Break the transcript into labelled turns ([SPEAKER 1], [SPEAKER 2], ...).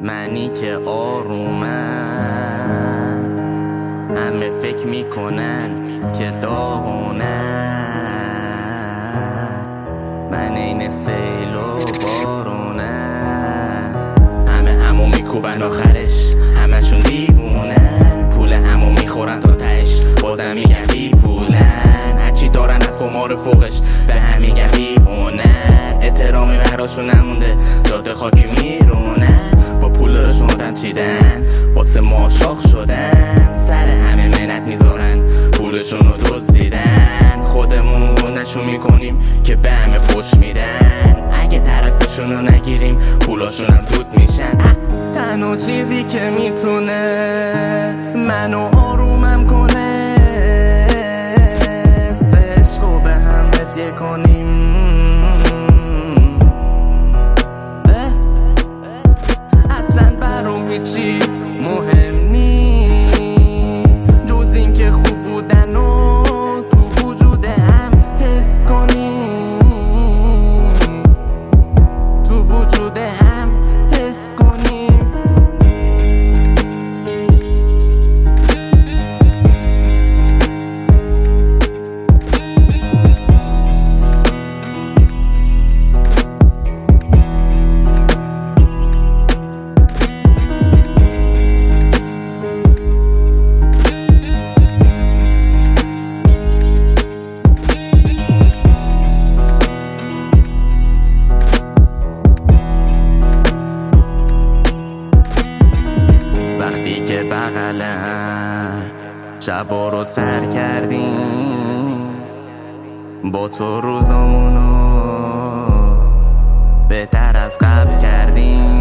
[SPEAKER 1] منی که آرومم، همه فکر میکنن که داغونم. من این سیل و بارونم، همو میکوبن آخرش همشون دیوونن. پول همو میخورن تا تهش بازم میگن بی پولن. هرچی دارن از قمار فوقش به هم میگن بی هنر. احترامی براشون نمونده جاده خاکی میرونن. با پول دارشون آدم چیدن واسه ما شاخ شدن. سر همه منت میذارن پولشون رو دزدیدن. خودمون نشون میکنیم که به همه فوش میدن. اگه طرفشون رو نگیریم پولاشون هم دود میشن. تنها چیزی که میتونه منو آرومم کنه عشقو به هم هدیه کنیم. اصلا برام هیچی مهم نی جز این که خوب بودن و تو وجود هم حس کنیم. تو وجود هم حس کنیم. وقتی که بغلم شبا رو سر کردیم، با تو روزامونو بهتر از قبل کردیم.